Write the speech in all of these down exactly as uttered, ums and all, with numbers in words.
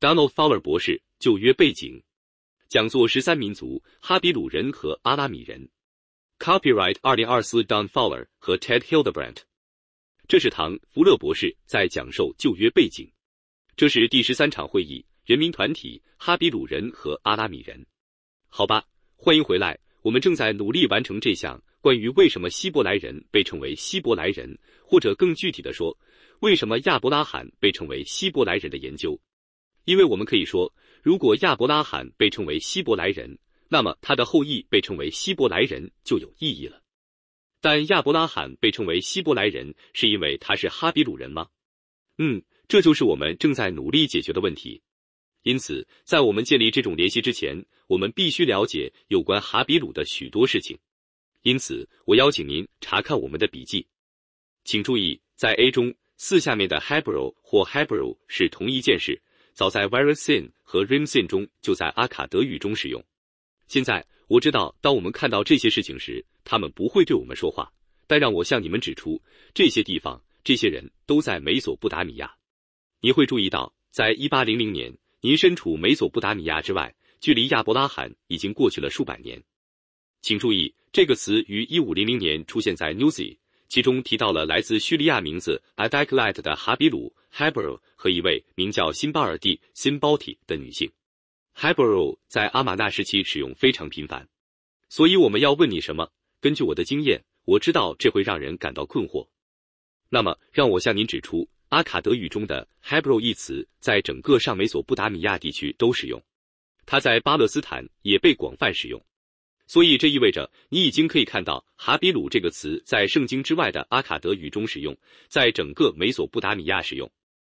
Donald Fowler 博士，旧约背景。讲座十三民族，哈比鲁人和阿拉米人。Copyright 二零二四 Don Fowler 和 Ted Hildebrandt。这是唐·福勒博士在讲授旧约背景。这是第十三场会议，人民团体哈比鲁人和阿拉米人。好吧，欢迎回来，我们正在努力完成这项关于为什么希伯来人被称为希伯来人，或者更具体的说，为什么亚伯拉罕被称为希伯来人的研究。因为我们可以说，如果亚伯拉罕被称为希伯来人，那么他的后裔被称为希伯来人就有意义了。但亚伯拉罕被称为希伯来人是因为他是哈比鲁人吗？嗯，这就是我们正在努力解决的问题。因此，在我们建立这种联系之前，我们必须了解有关哈比鲁的许多事情。因此，我邀请您查看我们的笔记。请注意，在 A 中，四下面的 Hebrew 或 Hebrew 是同一件事，早在 Varasin 和 Rimsin 中就在阿卡德语中使用。现在，我知道当我们看到这些事情时，他们不会对我们说话，但让我向你们指出，这些地方、这些人都在美索不达米亚。你会注意到，在一八零零年，您身处美索不达米亚之外，距离亚伯拉罕已经过去了数百年。请注意，这个词于一五零零年出现在 Newsy， 其中提到了来自叙利亚名字 Adaklit 的哈比鲁 Hebrew 和一位名叫辛巴尔蒂 Simbalti 的女性。Hebrew 在阿玛纳时期使用非常频繁，所以我们要问你什么？根据我的经验，我知道这会让人感到困惑。那么，让我向您指出，阿卡德语中的 Hebrew 一词在整个上美索不达米亚地区都使用，它在巴勒斯坦也被广泛使用。所以这意味着你已经可以看到哈比鲁这个词在圣经之外的阿卡德语中使用，在整个美索不达米亚使用。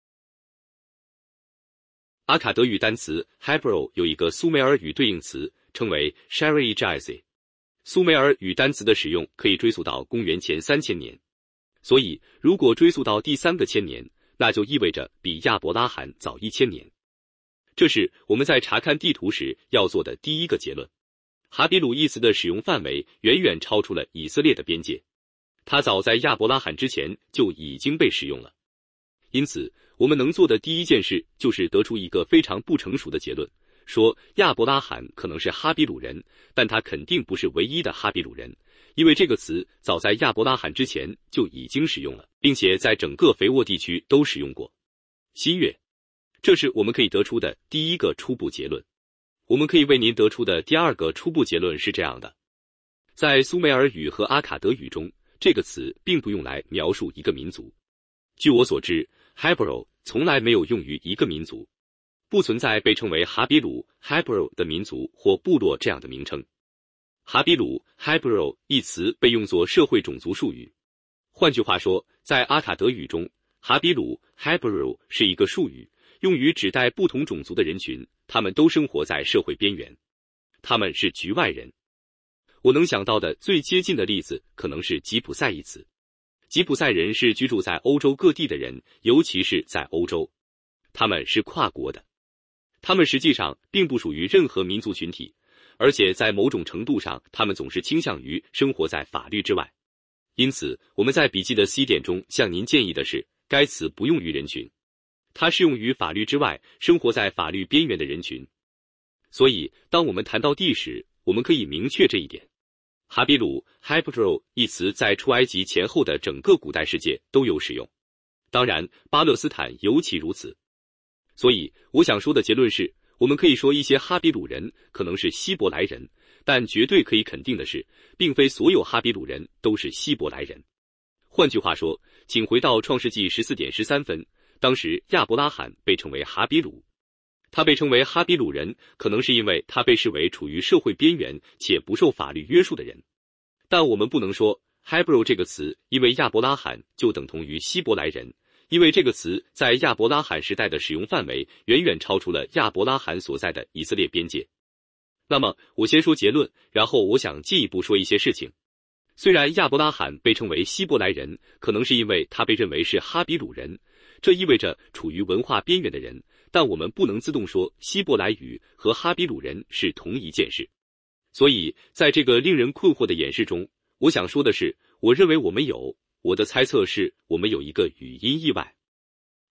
阿卡德语单词 Hebrew 有一个苏美尔语对应词，称为 Shari Jaizi。苏美尔语单词的使用可以追溯到公元前三千年，所以如果追溯到第三个千年，那就意味着比亚伯拉罕早一千年。这是我们在查看地图时要做的第一个结论。哈比鲁一词的使用范围远远超出了以色列的边界，它早在亚伯拉罕之前就已经被使用了。因此，我们能做的第一件事就是得出一个非常不成熟的结论，说亚伯拉罕可能是哈比鲁人，但他肯定不是唯一的哈比鲁人，因为这个词早在亚伯拉罕之前就已经使用了，并且在整个肥沃地区都使用过。新月，这是我们可以得出的第一个初步结论。我们可以为您得出的第二个初步结论是这样的：在苏美尔语和阿卡德语中，这个词并不用来描述一个民族。据我所知， Hebrew 从来没有用于一个民族，不存在被称为哈比鲁 Hebrew 的民族或部落这样的名称。哈比鲁 Hebrew 一词被用作社会种族术语。换句话说，在阿卡德语中，哈比鲁 Hebrew 是一个术语，用于指代不同种族的人群，他们都生活在社会边缘，他们是局外人。我能想到的最接近的例子可能是吉普赛一词。吉普赛人是居住在欧洲各地的人，尤其是在欧洲。他们是跨国的。他们实际上并不属于任何民族群体，而且在某种程度上，他们总是倾向于生活在法律之外。因此，我们在笔记的 C 点中向您建议的是，该词不用于人群，它适用于法律之外、生活在法律边缘的人群。所以，当我们谈到地时，我们可以明确这一点。哈比鲁 Hebrew 一词在出埃及前后的整个古代世界都有使用，当然，巴勒斯坦尤其如此。所以，我想说的结论是，我们可以说一些哈比鲁人可能是希伯来人，但绝对可以肯定的是，并非所有哈比鲁人都是希伯来人。换句话说，请回到创世纪十四点十三分，当时亚伯拉罕被称为哈比鲁。他被称为哈比鲁人，可能是因为他被视为处于社会边缘且不受法律约束的人。但我们不能说 Hebrew 这个词因为亚伯拉罕就等同于希伯来人，因为这个词在亚伯拉罕时代的使用范围远远超出了亚伯拉罕所在的以色列边界。那么，我先说结论，然后我想进一步说一些事情。虽然亚伯拉罕被称为希伯来人，可能是因为他被认为是哈比鲁人，这意味着处于文化边缘的人，但我们不能自动说希伯来语和哈比鲁人是同一件事。所以，在这个令人困惑的演示中，我想说的是，我认为我们有，我的猜测是我们有一个语音意外。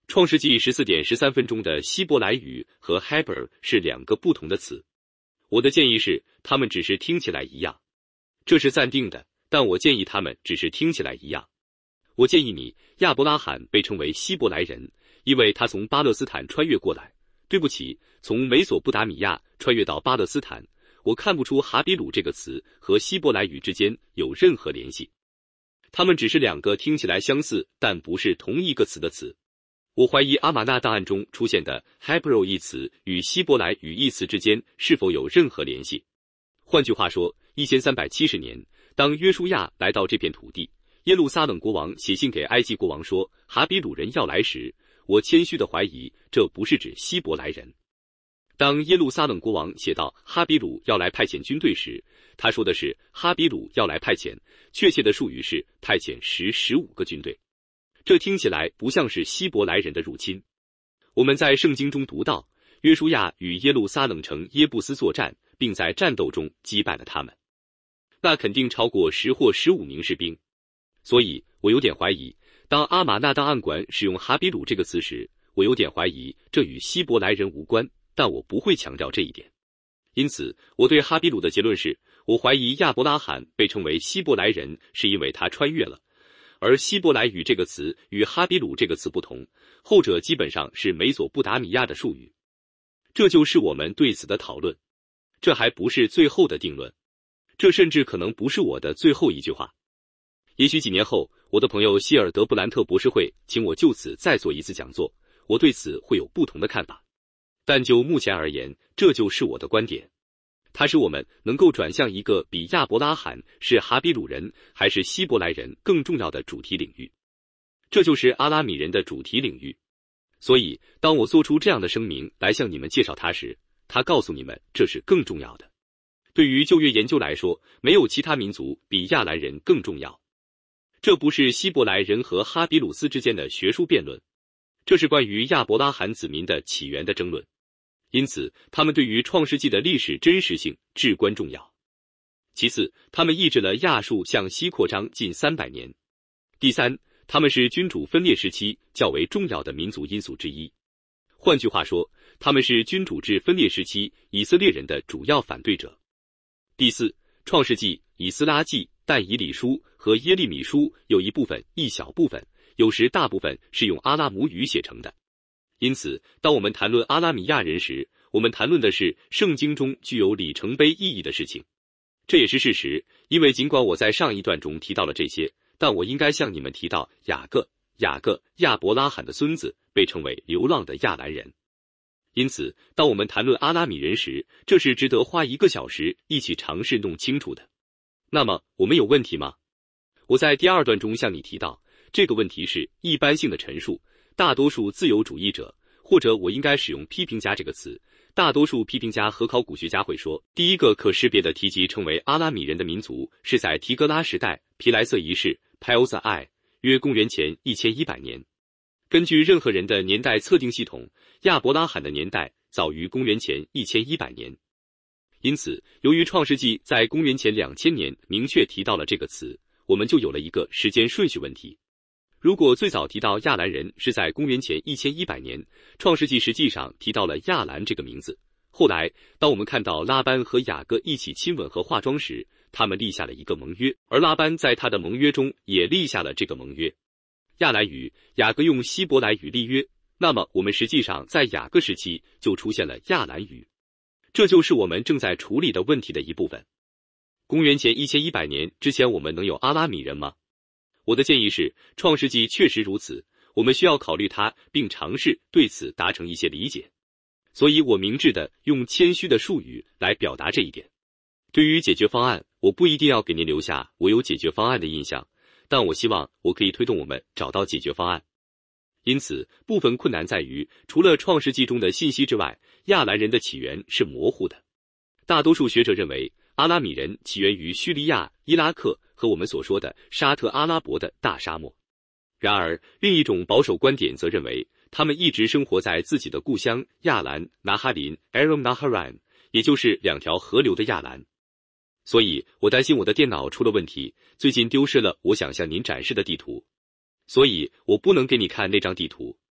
创世纪十四点十三分中的希伯来语和 Hebrew 是两个不同的词。我的建议是，它们只是听起来一样，这是暂定的，但我建议它们只是听起来一样。我建议你，亚伯拉罕被称为希伯来人，因为他从巴勒斯坦穿越过来。对不起，从美索不达米亚穿越到巴勒斯坦，我看不出哈比鲁这个词和希伯来语之间有任何联系。它们只是两个听起来相似但不是同一个词的词。我怀疑阿玛纳档案中出现的 Hebrew 一词与希伯来语一词之间是否有任何联系。换句话说，一千三百七十年，当约书亚来到这片土地，耶路撒冷国王写信给埃及国王说哈比鲁人要来时，我谦虚地怀疑这不是指希伯来人。当耶路撒冷国王写到哈比鲁要来派遣军队时，他说的是哈比鲁要来派遣，确切的术语是派遣十、十五个军队。这听起来不像是希伯来人的入侵。我们在圣经中读到，约书亚与耶路撒冷城耶布斯作战，并在战斗中击败了他们。那肯定超过十或十五名士兵。所以我有点怀疑，当阿玛纳档案馆使用哈比鲁这个词时，我有点怀疑这与希伯来人无关，但我不会强调这一点。因此，我对哈比鲁的结论是，我怀疑亚伯拉罕被称为希伯来人是因为他穿越了。而希伯来语这个词与哈比鲁这个词不同，后者基本上是美索不达米亚的术语。这就是我们对此的讨论。这还不是最后的定论，这甚至可能不是我的最后一句话。也许几年后，我的朋友希尔德布兰特博士会请我就此再做一次讲座，我对此会有不同的看法。但就目前而言，这就是我的观点。它使我们能够转向一个比亚伯拉罕是哈比鲁人还是希伯来人更重要的主题领域，这就是阿拉米人的主题领域。所以，当我做出这样的声明来向你们介绍它时，他告诉你们这是更重要的。对于旧约研究来说，没有其他民族比亚兰人更重要。这不是希伯来人和哈比鲁斯之间的学术辩论，这是关于亚伯拉罕子民的起源的争论。因此，他们对于创世纪的历史真实性至关重要。其次，他们抑制了亚述向西扩张近三百年。第三，他们是君主分裂时期较为重要的民族因素之一。换句话说，他们是君主制分裂时期以色列人的主要反对者。第四，创世纪、以斯拉记、但以理书和耶利米书有一部分一小部分，有时大部分是用阿拉姆语写成的。因此，当我们谈论阿拉米亚人时，我们谈论的是圣经中具有里程碑意义的事情。这也是事实，因为尽管我在上一段中提到了这些，但我应该向你们提到雅各，雅各，亚伯拉罕的孙子，被称为流浪的亚兰人。因此，当我们谈论阿拉米人时，这是值得花一个小时一起尝试弄清楚的。那么，我们有问题吗？我在第二段中向你提到，这个问题是一般性的陈述。大多数自由主义者，或者我应该使用批评家这个词，大多数批评家和考古学家会说，第一个可识别的提及称为阿拉米人的民族是在提格拉时代皮莱瑟一世 Pios I 约公元前一千一百年。根据任何人的年代测定系统，亚伯拉罕的年代早于公元前一千一百年。因此，由于创世纪在公元前两千年明确提到了这个词，我们就有了一个时间顺序问题。如果最早提到亚兰人是在公元前一千一百年，创世纪实际上提到了亚兰这个名字。后来，当我们看到拉班和雅各一起亲吻和化妆时，他们立下了一个盟约，而拉班在他的盟约中也立下了这个盟约。亚兰语，雅各用希伯来语立约，那么我们实际上在雅各时期就出现了亚兰语。这就是我们正在处理的问题的一部分。公元前一千一百年之前，我们能有阿拉米人吗？我的建议是，创世纪确实如此，我们需要考虑它，并尝试对此达成一些理解。所以我明智地用谦虚的术语来表达这一点。对于解决方案，我不一定要给您留下我有解决方案的印象，但我希望我可以推动我们找到解决方案。因此，部分困难在于，除了创世纪中的信息之外，亚兰人的起源是模糊的。大多数学者认为，阿拉米人起源于叙利亚、伊拉克和我们所说的沙特阿拉伯的大沙漠。然而，另一种保守观点则认为，他们一直生活在自己的故乡亚兰、拿哈林 Aram Naharaim， 也就是两条河流的亚兰。所以，我担心我的电脑出了问题，最近丢失了我想向您展示的地图。所以，我不能给你看那张地图。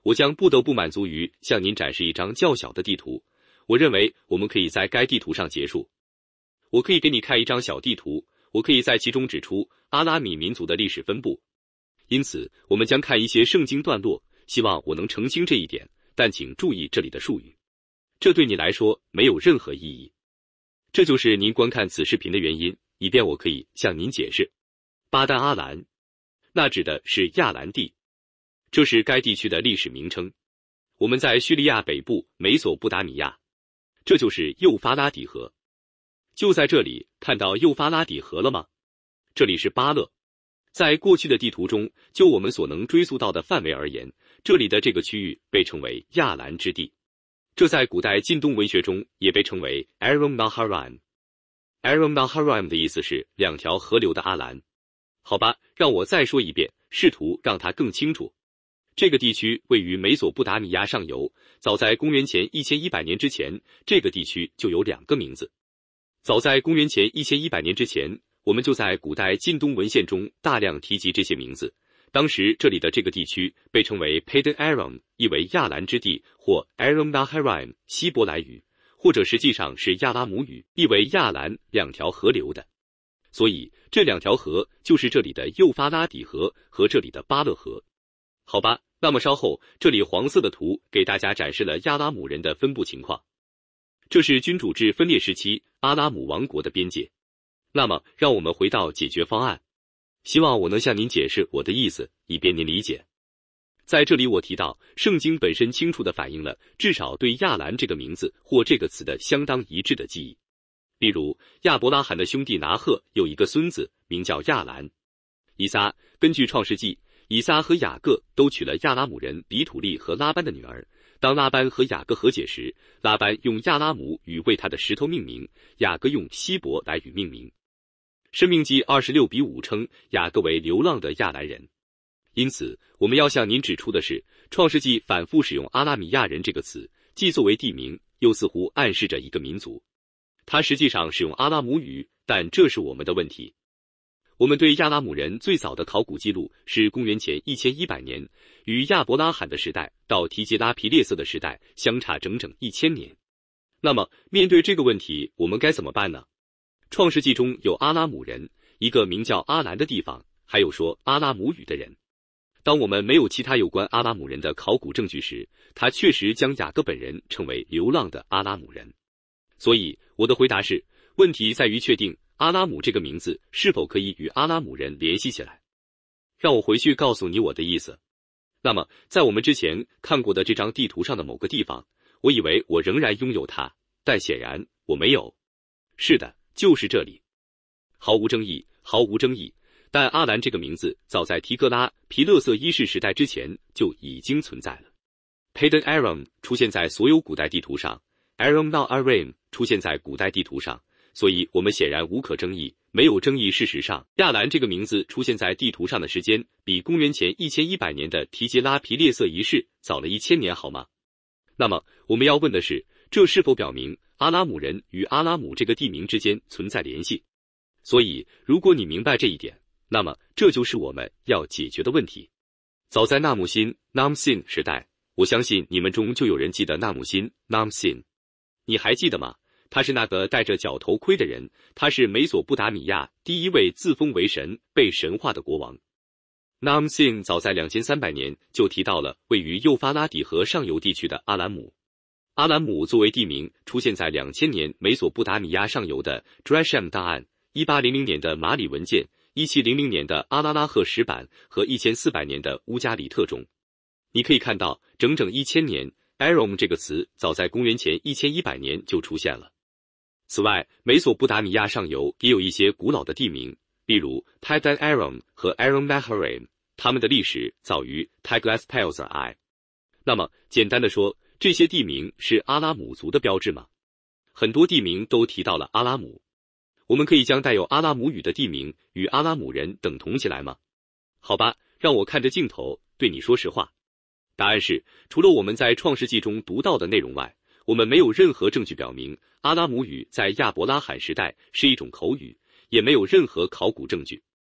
我将不得不满足于向您展示一张较小的地图。我认为我们可以在该地图上结束。我可以给你看一张小地图，我可以在其中指出阿拉米民族的历史分布。因此，我们将看一些圣经段落，希望我能澄清这一点，但请注意这里的术语。这对你来说没有任何意义。这就是您观看此视频的原因，以便我可以向您解释。巴丹阿兰，那指的是亚兰地，这是该地区的历史名称。我们在叙利亚北部美索不达米亚，这就是幼发拉底河。就在这里，看到幼发拉底河了吗？这里是巴勒。在过去的地图中，就我们所能追溯到的范围而言，这里的这个区域被称为亚兰之地。这在古代近东文学中也被称为 Aram Naharaim。Aram Naharaim 的意思是两条河流的阿兰。好吧，让我再说一遍，试图让它更清楚。这个地区位于美索不达米亚上游，早在公元前一千一百年之前，这个地区就有两个名字。早在公元前一千一百年之前，我们就在古代近东文献中大量提及这些名字。当时这里的这个地区被称为 Padan Aram， 意为亚兰之地，或 Aram Naharaim 希伯来语，或者实际上是亚拉姆语，意为亚兰两条河流的。所以这两条河就是这里的幼发拉底河和这里的巴勒河。好吧，那么稍后这里黄色的图给大家展示了亚拉姆人的分布情况。这是君主制分裂时期阿拉姆王国的边界。那么让我们回到解决方案。希望我能向您解释我的意思，以便您理解。在这里我提到，圣经本身清楚地反映了至少对亚兰这个名字或这个词的相当一致的记忆。例如，亚伯拉罕的兄弟拿赫有一个孙子，名叫亚兰。以撒，根据创世纪，以撒和雅各都娶了亚拉姆人比土利和拉班的女儿。当拉班和雅各和解时，拉班用亚拉姆语为他的石头命名，雅各用希伯来语命名。申命记二十六比五称雅各为流浪的亚兰人。因此，我们要向您指出的是，创世纪反复使用阿拉米亚人这个词，既作为地名，又似乎暗示着一个民族。它实际上使用阿拉姆语，但这是我们的问题。我们对亚拉姆人最早的考古记录是公元前一千一百年，与亚伯拉罕的时代到提吉拉皮列瑟的时代相差整整一千年。那么，面对这个问题，我们该怎么办呢？创世纪中有阿拉姆人，一个名叫阿兰的地方，还有说阿拉姆语的人。当我们没有其他有关阿拉姆人的考古证据时，他确实将雅各本人称为流浪的阿拉姆人。所以，我的回答是，问题在于确定阿拉姆这个名字是否可以与阿拉姆人联系起来。让我回去告诉你我的意思。那么，在我们之前看过的这张地图上的某个地方，我以为我仍然拥有它，但显然我没有。是的，就是这里。毫无争议，毫无争议。但阿兰这个名字早在提格拉皮勒瑟一世时代之前就已经存在了。Padan Aram 出现在所有古代地图上， Aram Naharaim 出现在古代地图上，所以我们显然无可争议，没有争议。事实上，亚兰这个名字出现在地图上的时间比公元前一千一百年的提吉拉皮列瑟一世早了一千年，好吗？那么我们要问的是，这是否表明阿拉姆人与阿拉姆这个地名之间存在联系？所以，如果你明白这一点，那么这就是我们要解决的问题。早在纳姆辛 Namsin 时代，我相信你们中就有人记得纳姆辛 Namsin。你还记得吗？他是那个戴着角头盔的人，他是美索不达米亚第一位自封为神、被神化的国王。Namsin 早在两千三百年就提到了位于幼发拉底河上游地区的阿兰姆。阿兰姆作为地名出现在两千年美索不达米亚上游的 Dreshem 档案、一八零零年的马里文件、一七零零年的阿拉拉赫石板和一千四百年的乌加里特中。你可以看到，整整一千年 Aram 这个词早在公元前一千一百年就出现了。此外，美索不达米亚上游也有一些古老的地名，例如 Padan Aram 和 Aram Naharaim， 它们的历史早于 Tiglath-Pileser I。那么，简单的说，这些地名是阿拉姆族的标志吗？很多地名都提到了阿拉姆。我们可以将带有阿拉姆语的地名与阿拉姆人等同起来吗？好吧，让我看着镜头对你说实话。答案是，除了我们在创世纪中读到的内容外，我们没有任何证据表明阿拉姆语在亚伯拉罕时代是一种口语，也没有任何考古证据。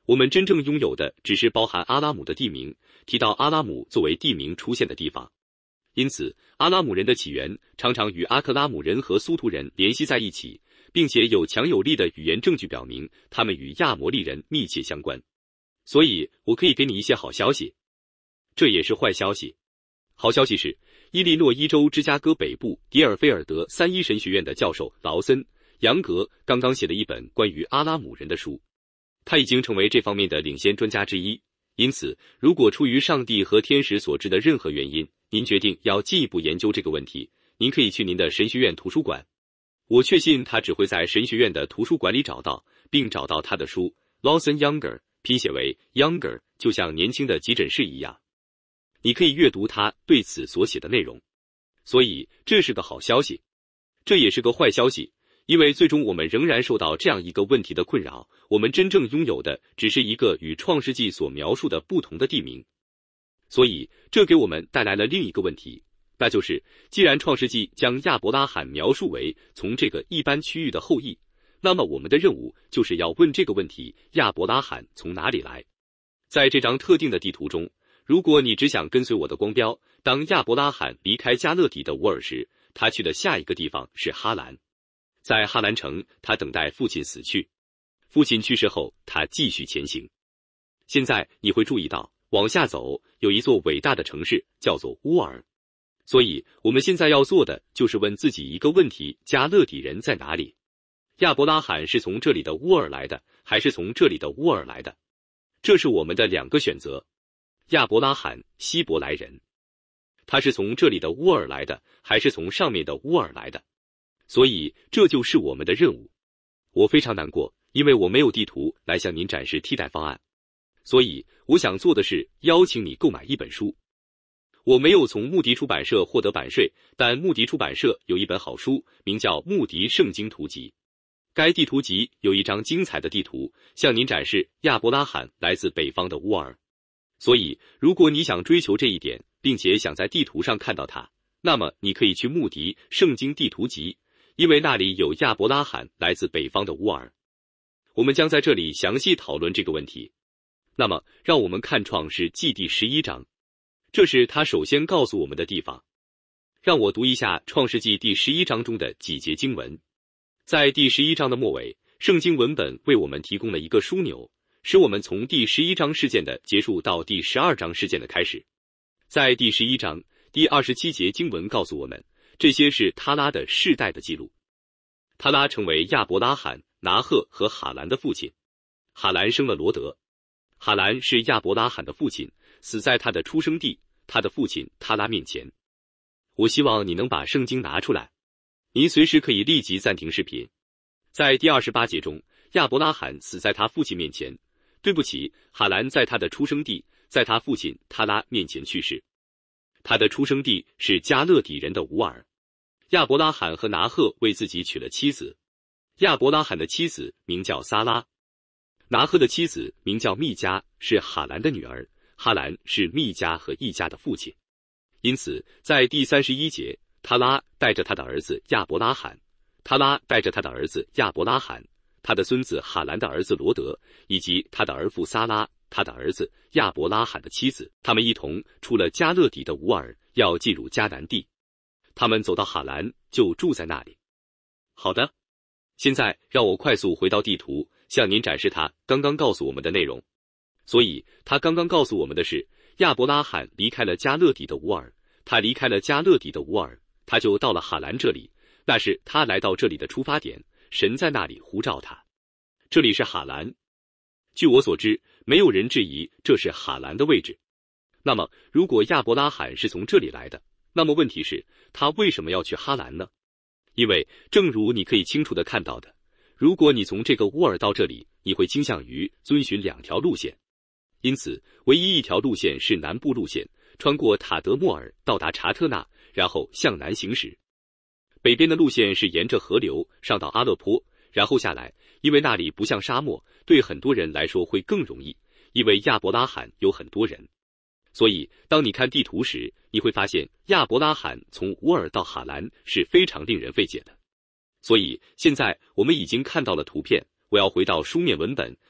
我们真正拥有的只是包含阿拉姆的地名，提到阿拉姆作为地名出现的地方。因此，阿拉姆人的起源常常与阿克拉姆人和苏图人联系在一起，并且有强有力的语言证据表明他们与亚摩利人密切相关。所以，我可以给你一些好消息，这也是坏消息。好消息是，伊利诺伊州芝加哥北部迪尔菲尔德三一神学院的教授劳森·杨格刚刚写了一本关于阿拉姆人的书，他已经成为这方面的领先专家之一。因此，如果出于上帝和天使所致的任何原因，您决定要进一步研究这个问题，您可以去您的神学院图书馆。我确信他只会在神学院的图书馆里找到，并找到他的书 Lawson Younger， 拼写为 Younger， 就像年轻的急诊室一样。你可以阅读他对此所写的内容。所以，这是个好消息。这也是个坏消息，因为最终我们仍然受到这样一个问题的困扰，我们真正拥有的只是一个与创世纪所描述的不同的地名。所以，这给我们带来了另一个问题，那就是，既然创世纪将亚伯拉罕描述为从这个一般区域的后裔，那么我们的任务就是要问这个问题：亚伯拉罕从哪里来？在这张特定的地图中，如果你只想跟随我的光标，当亚伯拉罕离开加勒底的乌尔时，他去的下一个地方是哈兰。在哈兰城，他等待父亲死去。父亲去世后，他继续前行。现在你会注意到，往下走有一座伟大的城市，叫做乌尔。所以我们现在要做的就是问自己一个问题：加勒底人在哪里？亚伯拉罕是从这里的乌尔来的，还是从这里的乌尔来的？这是我们的两个选择。亚伯拉罕，希伯来人，他是从这里的乌尔来的，还是从上面的乌尔来的？所以这就是我们的任务。我非常难过，因为我没有地图来向您展示替代方案。所以我想做的是邀请你购买一本书。我没有从穆迪出版社获得版税，但穆迪出版社有一本好书，名叫《穆迪圣经图集》。该地图集有一张精彩的地图，向您展示亚伯拉罕来自北方的乌尔。所以，如果你想追求这一点，并且想在地图上看到它，那么你可以去穆迪圣经地图集，因为那里有亚伯拉罕来自北方的乌尔。我们将在这里详细讨论这个问题。那么，让我们看创世纪第十一章，这是他首先告诉我们的地方。让我读一下创世纪第十一章中的几节经文。在第十一章的末尾，圣经文本为我们提供了一个枢纽，使我们从第十一章事件的结束到第十二章事件的开始。在第十一章第二十七节经文告诉我们，这些是他拉的世代的记录。他拉成为亚伯拉罕、拿鹤和哈兰的父亲。哈兰生了罗德。哈兰是亚伯拉罕的父亲，死在他的出生地，他的父亲他拉面前。我希望你能把圣经拿出来，您随时可以立即暂停视频。在第二十八节中，亚伯拉罕死在他父亲面前。对不起，哈兰在他的出生地，在他父亲他拉面前去世。他的出生地是加勒底人的乌尔。亚伯拉罕和拿鹤为自己娶了妻子。亚伯拉罕的妻子名叫撒拉，拿鹤的妻子名叫密迦，是哈兰的女儿。哈兰是密迦和易迦的父亲。因此，在第三十一节，他拉带着他的儿子亚伯拉罕，他拉带着他的儿子亚伯拉罕，他的孙子哈兰的儿子罗德，以及他的儿妇撒拉，他的儿子亚伯拉罕的妻子，他们一同出了加勒底的乌尔，要进入迦南地。他们走到哈兰，就住在那里。好的，现在让我快速回到地图，向您展示他刚刚告诉我们的内容。所以，他刚刚告诉我们的是，亚伯拉罕离开了加勒底的乌尔，他离开了加勒底的乌尔，他就到了哈兰这里，那是他来到这里的出发点。神在那里呼召他。这里是哈兰。据我所知，没有人质疑这是哈兰的位置。那么，如果亚伯拉罕是从这里来的，那么问题是，他为什么要去哈兰呢？因为，正如你可以清楚地看到的，如果你从这个乌尔到这里，你会倾向于遵循两条路线。因此，唯一一条路线是南部路线，穿过塔德莫尔到达查特纳，然后向南行驶。北边的路线是沿着河流上到阿勒颇，然后下来，因为那里不像沙漠，对很多人来说会更容易，因为亚伯拉罕有很多人。所以，当你看地图时，你会发现亚伯拉罕从乌尔到哈兰是非常令人费解的。所以，现在我们已经看到了图片，我要回到书面文本，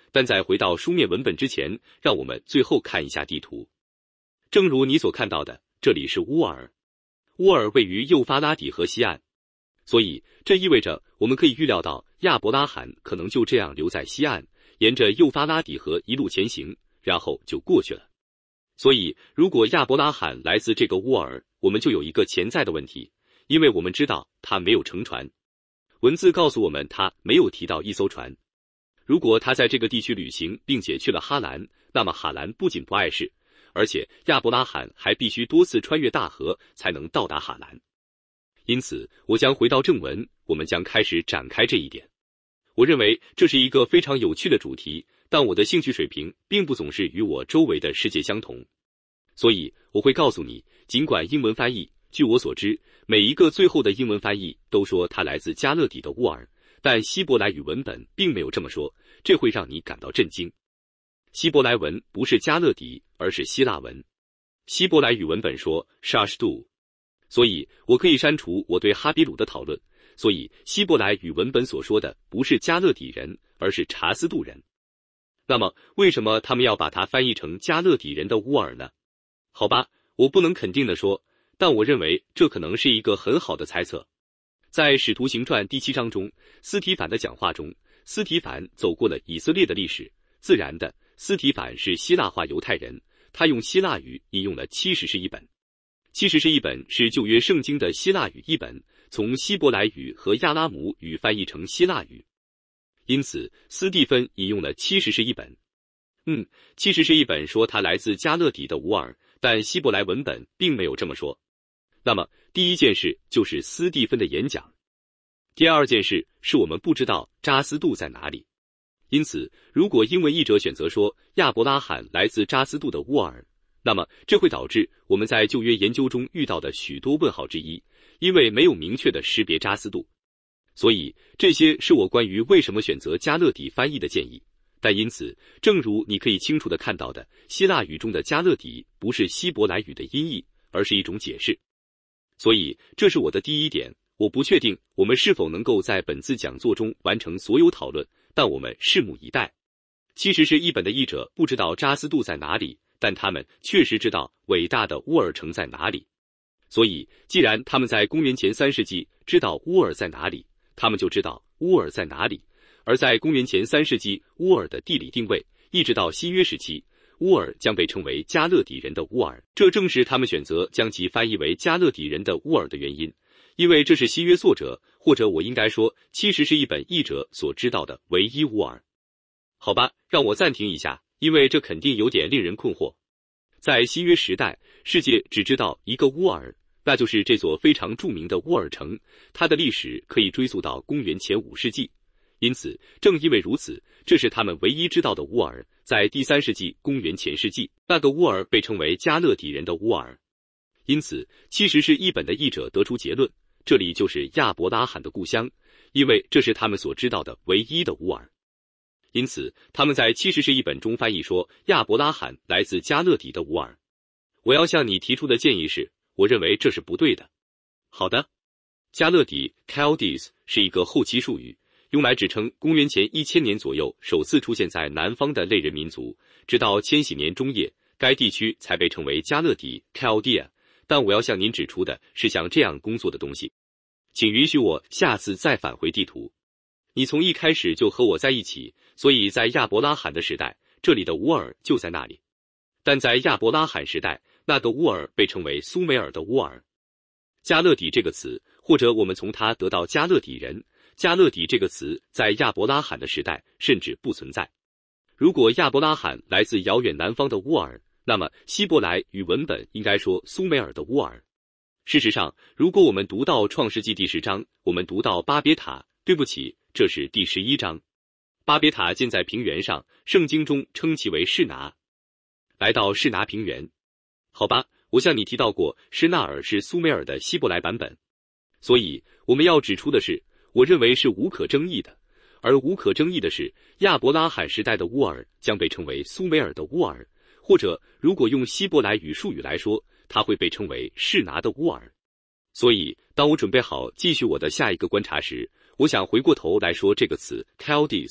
但在回到书面文本之前，让我们最后看一下地图。正如你所看到的，这里是乌尔，乌尔位于幼发拉底河西岸，所以这意味着我们可以预料到亚伯拉罕可能就这样留在西岸，沿着幼发拉底河一路前行，然后就过去了。所以如果亚伯拉罕来自这个乌尔，我们就有一个潜在的问题，因为我们知道他没有乘船。文字告诉我们他没有提到一艘船。如果他在这个地区旅行并且去了哈兰，那么哈兰不仅不碍事，而且亚伯拉罕还必须多次穿越大河才能到达哈兰。因此我将回到正文，我们将开始展开这一点。我认为这是一个非常有趣的主题，但我的兴趣水平并不总是与我周围的世界相同。所以我会告诉你，尽管英文翻译，据我所知，每一个最后的英文翻译都说它来自加勒底的乌尔，但希伯来语文本并没有这么说，这会让你感到震惊。希伯来文不是加勒底，而是希腊文。希伯来语文本说 Shashdu， 所以我可以删除我对哈比鲁的讨论，所以希伯来语文本所说的不是加勒底人，而是查斯杜人。那么为什么他们要把它翻译成加勒底人的乌尔呢？好吧，我不能肯定地说，但我认为这可能是一个很好的猜测。在《使徒行传》第七章中，斯提反的讲话中，斯提反走过了以色列的历史。自然的，斯提反是希腊化犹太人，他用希腊语引用了七十士译本。七十士译本是旧约圣经的希腊语译本，从希伯来语和亚拉姆语翻译成希腊语。因此，斯蒂芬引用了七十士译本。嗯，七十士译本说他来自加勒底的乌尔，但希伯来文本并没有这么说。那么，第一件事就是斯蒂芬的演讲。第二件事是我们不知道扎斯杜在哪里。因此，如果英文译者选择说亚伯拉罕来自扎斯杜的乌尔，那么这会导致我们在旧约研究中遇到的许多问号之一，因为没有明确的识别扎斯杜。所以，这些是我关于为什么选择加勒底翻译的建议。但因此，正如你可以清楚地看到的，希腊语中的加勒底不是希伯来语的音译，而是一种解释。所以，这是我的第一点。我不确定我们是否能够在本次讲座中完成所有讨论，但我们拭目以待。其实是译本的译者不知道扎斯杜在哪里，但他们确实知道伟大的乌尔城在哪里。所以，既然他们在公元前三世纪知道乌尔在哪里，他们就知道乌尔在哪里。而在公元前三世纪，乌尔的地理定位，一直到新约时期，乌尔将被称为加勒底人的乌尔。这正是他们选择将其翻译为加勒底人的乌尔的原因。因为这是新约作者，或者我应该说，其实是一本译者所知道的唯一乌尔。好吧，让我暂停一下，因为这肯定有点令人困惑。在新约时代，世界只知道一个乌尔，那就是这座非常著名的乌尔城，它的历史可以追溯到公元前五世纪。因此，正因为如此，这是他们唯一知道的乌尔。在第三世纪公元前世纪，那个乌尔被称为加勒底人的乌尔。因此，其实是译本的译者得出结论，这里就是亚伯拉罕的故乡，因为这是他们所知道的唯一的乌尔。因此，他们在七十士译本中翻译说亚伯拉罕来自加勒底的乌尔。我要向你提出的建议是，我认为这是不对的。好的，加勒底 Chaldees 是一个后期术语，用来指称公元前一千年左右首次出现在南方的类人民族，直到千禧年中叶，该地区才被称为加勒底 Chaldea。但我要向您指出的是像这样工作的东西。请允许我下次再返回地图。你从一开始就和我在一起，所以在亚伯拉罕的时代，这里的乌尔就在那里。但在亚伯拉罕时代，那个乌尔被称为苏美尔的乌尔。加勒底这个词，或者我们从它得到加勒底人，加勒底这个词在亚伯拉罕的时代甚至不存在。如果亚伯拉罕来自遥远南方的乌尔，那么希伯来语文本应该说苏美尔的乌尔。事实上，如果我们读到创世纪第十章，我们读到巴别塔，对不起，这是第十一章。巴别塔建在平原上，圣经中称其为示拿。来到示拿平原。好吧，我向你提到过，施纳尔是苏美尔的希伯来版本。所以，我们要指出的是，我认为是无可争议的。而无可争议的是，亚伯拉罕时代的乌尔将被称为苏美尔的乌尔。或者，如果用希伯来语术语来说，它会被称为示拿的乌尔。所以，当我准备好继续我的下一个观察时，我想回过头来说这个词 Chaldees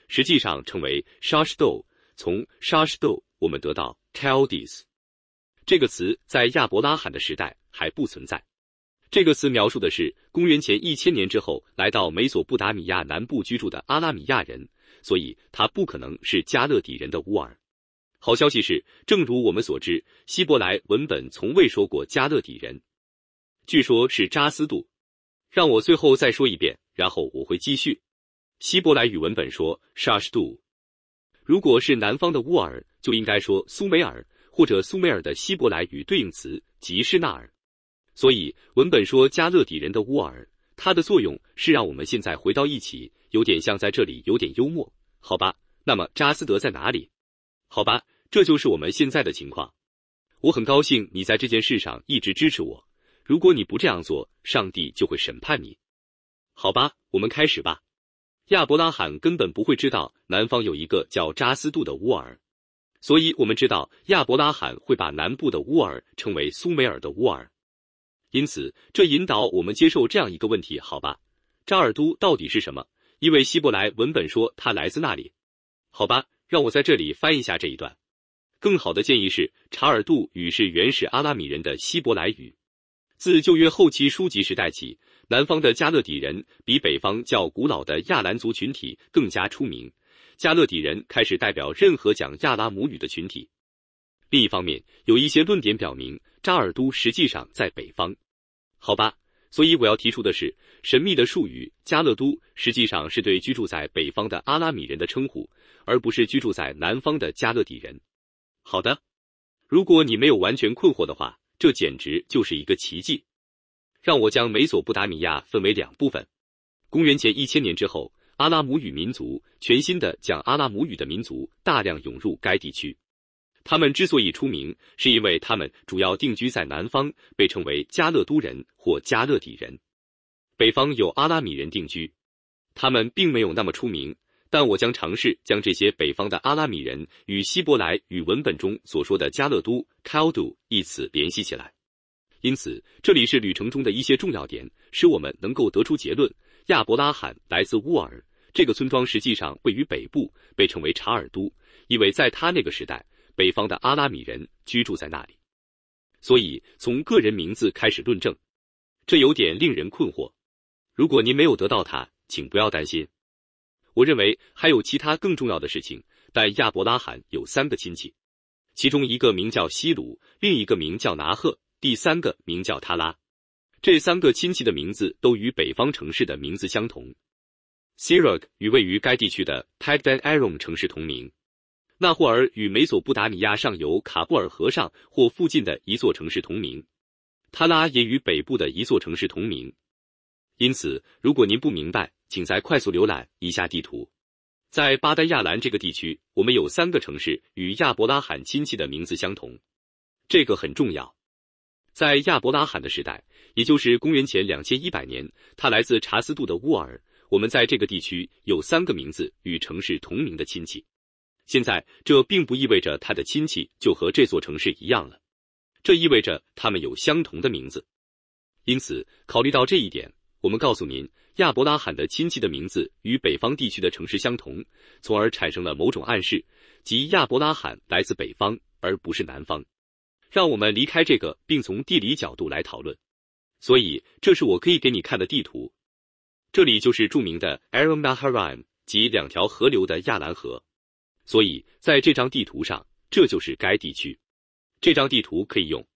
实际上称为 Shashdo， 从 Shashdo 我们得到 Chaldees 这个词在亚伯拉罕的时代还不存在。这个词描述的是公元前一千年之后来到美索不达米亚南部居住的阿拉米亚人，所以他不可能是加勒底人的乌尔。好消息是，正如我们所知，希伯来文本从未说过加勒底人，据说是扎斯杜。让我最后再说一遍，然后我会继续。希伯来语文本说 Shashdu， 如果是南方的乌尔，就应该说苏美尔，或者苏美尔的希伯来语对应词即是纳尔。所以文本说加勒底人的乌尔，它的作用是让我们现在回到一起，有点像在这里有点幽默，好吧？那么扎斯德在哪里？好吧，这就是我们现在的情况。我很高兴你在这件事上一直支持我，如果你不这样做，上帝就会审判你。好吧，我们开始吧。亚伯拉罕根本不会知道南方有一个叫扎斯杜的乌尔，所以我们知道亚伯拉罕会把南部的乌尔称为苏美尔的乌尔。因此这引导我们接受这样一个问题，好吧，扎尔都到底是什么？因为希伯来文本说它来自那里。好吧，让我在这里翻译一下这一段。更好的建议是，查尔杜语是原始阿拉米人的希伯来语。自旧约后期书籍时代起，南方的加勒底人比北方较古老的亚兰族群体更加出名。加勒底人开始代表任何讲亚拉姆语的群体。另一方面，有一些论点表明扎尔都实际上在北方。好吧，所以我要提出的是，神秘的术语加勒都实际上是对居住在北方的阿拉米人的称呼，而不是居住在南方的加勒底人。好的，如果你没有完全困惑的话，这简直就是一个奇迹。让我将美索不达米亚分为两部分。公元前一千年之后，阿拉姆语民族，全新的讲阿拉姆语的民族大量涌入该地区。他们之所以出名，是因为他们主要定居在南方，被称为加勒都人或加勒底人。北方有阿拉米人定居，他们并没有那么出名，但我将尝试将这些北方的阿拉米人与希伯来语文本中所说的加勒都 Chaldu 一词联系起来。因此，这里是旅程中的一些重要点，使我们能够得出结论：亚伯拉罕来自乌尔，这个村庄实际上位于北部，被称为查尔都，因为在他那个时代，北方的阿拉米人居住在那里。所以，从个人名字开始论证，这有点令人困惑。如果您没有得到它，请不要担心。我认为还有其他更重要的事情，但亚伯拉罕有三个亲戚，其中一个名叫希鲁，另一个名叫拿赫，第三个名叫他拉。这三个亲戚的名字都与北方城市的名字相同。Sirach 与位于该地区的 Paddan Aram 城市同名。纳霍尔与美索不达米亚上游卡布尔河上或附近的一座城市同名。他拉也与北部的一座城市同名。因此，如果您不明白，请再快速浏览以下地图。在巴丹亚兰这个地区，我们有三个城市与亚伯拉罕亲戚的名字相同，这个很重要。在亚伯拉罕的时代，也就是公元前两千一百年，他来自查斯杜的乌尔。我们在这个地区有三个名字与城市同名的亲戚。现在，这并不意味着他的亲戚就和这座城市一样了，这意味着他们有相同的名字。因此，考虑到这一点，我们告诉您，亚伯拉罕的亲戚的名字与北方地区的城市相同，从而产生了某种暗示，即亚伯拉罕来自北方，而不是南方。让我们离开这个，并从地理角度来讨论。所以，这是我可以给你看的地图。这里就是著名的 Aram Naharaim， 即两条河流的亚兰河。所以，在这张地图上，这就是该地区。这张地图可以用。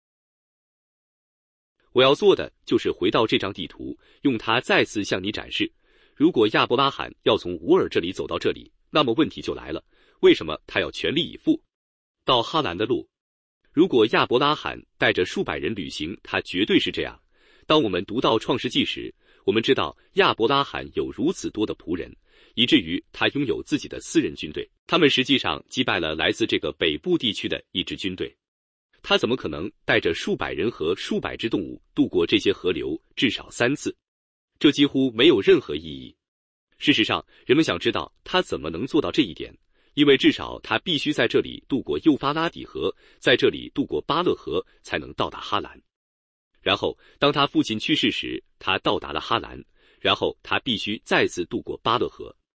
我要做的就是回到这张地图，用它再次向你展示。如果亚伯拉罕要从乌尔这里走到这里，那么问题就来了：为什么他要全力以赴到哈兰的路？如果亚伯拉罕带着数百人旅行，他绝对是这样。当我们读到创世纪时，我们知道亚伯拉罕有如此多的仆人，以至于他拥有自己的私人军队。他们实际上击败了来自这个北部地区的一支军队。他怎么可能带着数百人和数百只动物渡过这些河流至少三次？这几乎没有任何意义。事实上，人们想知道他怎么能做到这一点，因为至少他必须在这里渡过幼发拉底河，在这里渡过巴勒河，才能到达哈兰。然后，当他父亲去世时，他到达了哈兰，然后他必须再次渡过巴勒河。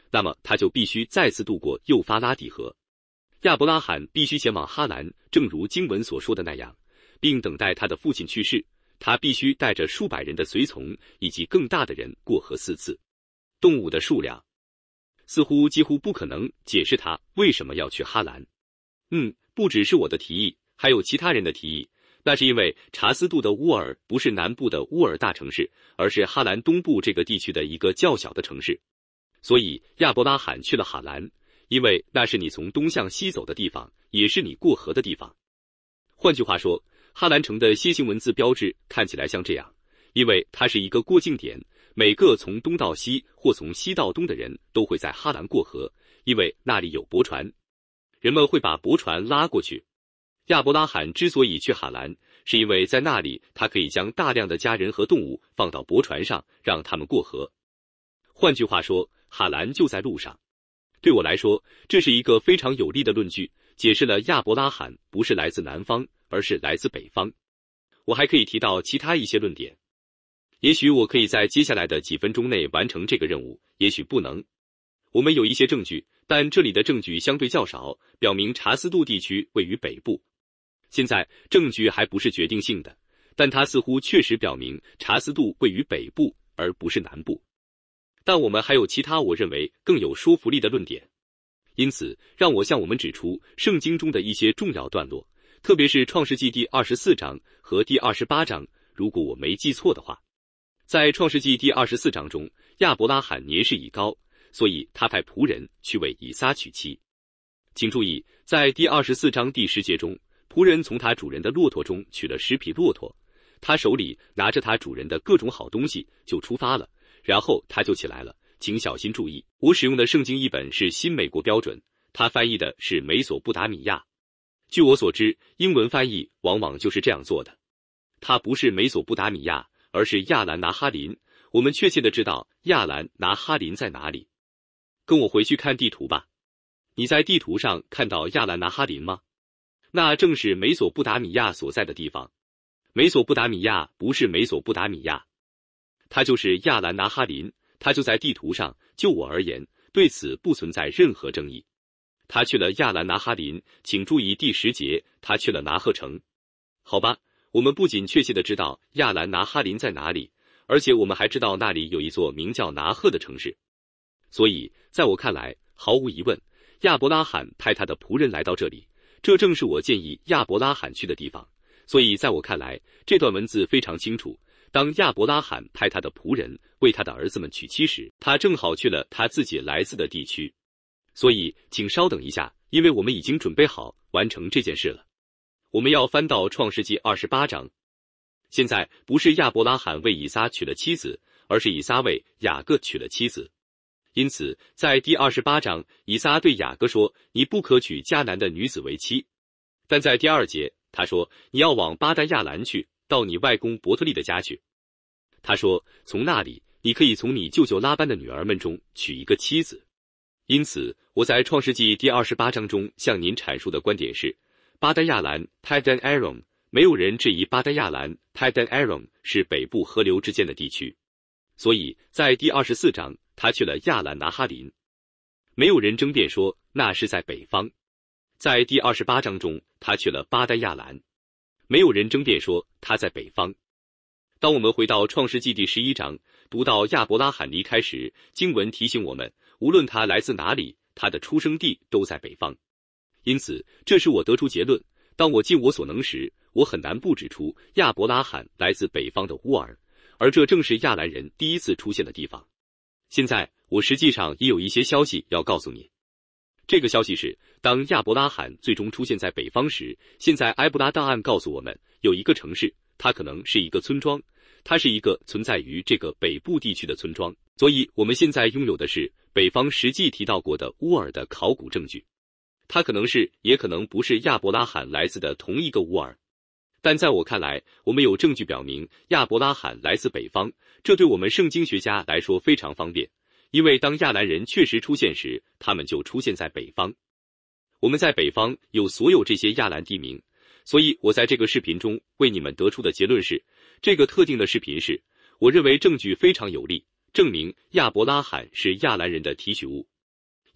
那么他就必须再次渡过幼发拉底河。亚伯拉罕必须前往哈兰，正如经文所说的那样，并等待他的父亲去世。他必须带着数百人的随从以及更大的人过河四次。动物的数量似乎几乎不可能解释他为什么要去哈兰。嗯，不只是我的提议，还有其他人的提议。那是因为查斯杜的乌尔不是南部的乌尔大城市，而是哈兰东部这个地区的一个较小的城市。所以亚伯拉罕去了哈兰，因为那是你从东向西走的地方，也是你过河的地方。换句话说，哈兰城的楔形文字标志看起来像这样，因为它是一个过境点，每个从东到西或从西到东的人都会在哈兰过河，因为那里有驳船，人们会把驳船拉过去。亚伯拉罕之所以去哈兰，是因为在那里他可以将大量的家人和动物放到驳船上，让他们过河。换句话说，哈兰就在路上。对我来说，这是一个非常有力的论据，解释了亚伯拉罕不是来自南方，而是来自北方。我还可以提到其他一些论点。也许我可以在接下来的几分钟内完成这个任务，也许不能。我们有一些证据，但这里的证据相对较少，表明查斯杜地区位于北部。现在证据还不是决定性的，但它似乎确实表明查斯杜位于北部，而不是南部。但我们还有其他我认为更有说服力的论点。因此，让我向我们指出圣经中的一些重要段落，特别是创世纪第二十四章和第二十八章，如果我没记错的话。在创世纪第二十四章中，亚伯拉罕年事已高，所以他派仆人去为以撒娶妻。请注意，在第二十四章第十节中，仆人从他主人的骆驼中取了十匹骆驼，他手里拿着他主人的各种好东西就出发了，然后他就起来了。请小心注意，我使用的圣经译本是新美国标准，它翻译的是美索不达米亚。据我所知，英文翻译往往就是这样做的。它不是美索不达米亚，而是亚兰拿哈林。我们确切的知道亚兰拿哈林在哪里。跟我回去看地图吧。你在地图上看到亚兰拿哈林吗？那正是美索不达米亚所在的地方。美索不达米亚不是美索不达米亚，它就是亚兰拿哈林，它就在地图上。就我而言，对此不存在任何争议。他去了亚兰拿哈林，请注意第十节，他去了拿鹤城。好吧，我们不仅确切的知道亚兰拿哈林在哪里，而且我们还知道那里有一座名叫拿鹤的城市。所以，在我看来，毫无疑问，亚伯拉罕派他的仆人来到这里，这正是我建议亚伯拉罕去的地方。所以在我看来，这段文字非常清楚。当亚伯拉罕派他的仆人为他的儿子们娶妻时，他正好去了他自己来自的地区。所以，请稍等一下，因为我们已经准备好完成这件事了。我们要翻到创世纪二十八章。现在不是亚伯拉罕为以撒娶了妻子，而是以撒为雅各娶了妻子。因此，在第二十八章，以撒对雅各说：“你不可娶迦南的女子为妻。”但在第二节，他说：“你要往巴丹亚兰去，到你外公伯特利的家去。”他说：“从那里，你可以从你舅舅拉班的女儿们中娶一个妻子。”因此，我在创世纪第二十八章中向您阐述的观点是，巴丹亚兰 （Padan Aram） 没有人质疑巴丹亚兰 （Padan Aram） 是北部河流之间的地区。所以在第二十四章，他去了亚兰拿哈林，没有人争辩说那是在北方。在第二十八章中，他去了巴丹亚兰，没有人争辩说他在北方。当我们回到创世纪第十一章，读到亚伯拉罕离开时，经文提醒我们，无论他来自哪里，他的出生地都在北方。因此，这使我得出结论，当我尽我所能时，我很难不指出亚伯拉罕来自北方的乌尔，而这正是亚兰人第一次出现的地方。现在，我实际上也有一些消息要告诉你。这个消息是，当亚伯拉罕最终出现在北方时，现在埃布拉档案告诉我们，有一个城市，它可能是一个村庄，它是一个存在于这个北部地区的村庄。所以我们现在拥有的是北方实际提到过的乌尔的考古证据。它可能是，也可能不是亚伯拉罕来自的同一个乌尔。但在我看来，我们有证据表明亚伯拉罕来自北方，这对我们圣经学家来说非常方便，因为当亚兰人确实出现时，他们就出现在北方。我们在北方有所有这些亚兰地名，所以我在这个视频中为你们得出的结论是，这个特定的视频是，我认为证据非常有力，证明亚伯拉罕是亚兰人的提取物。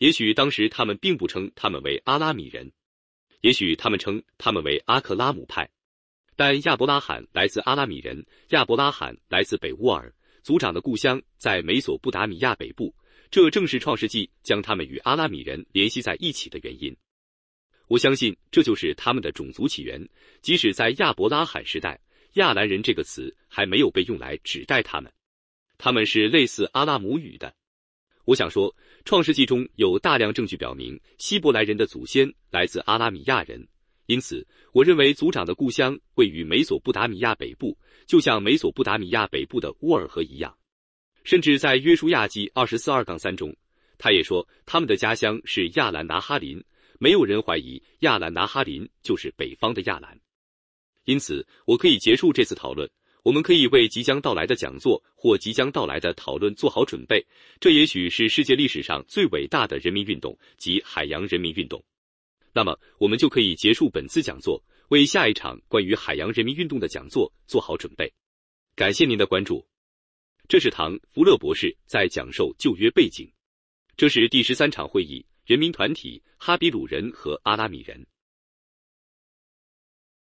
也许当时他们并不称他们为阿拉米人，也许他们称他们为阿克拉姆派。但亚伯拉罕来自阿拉米人，亚伯拉罕来自北乌尔，族长的故乡在美索不达米亚北部，这正是创世纪将他们与阿拉米人联系在一起的原因。我相信这就是他们的种族起源，即使在亚伯拉罕时代，亚兰人这个词还没有被用来指代他们，他们是类似阿拉姆语的。我想说，创世纪中有大量证据表明希伯来人的祖先来自阿拉米亚人，因此我认为族长的故乡位于美索不达米亚北部，就像美索不达米亚北部的乌尔河一样。甚至在约书亚记二十四二杠三中，他也说他们的家乡是亚兰拿哈林，没有人怀疑亚兰拿哈林就是北方的亚兰。因此我可以结束这次讨论，我们可以为即将到来的讲座或即将到来的讨论做好准备，这也许是世界历史上最伟大的人民运动及海洋人民运动。那么我们就可以结束本次讲座，为下一场关于海洋人民运动的讲座做好准备。感谢您的关注。这是唐·福勒博士在讲授旧约背景。这是第十三场会议，人民团体哈比鲁人和阿拉米人。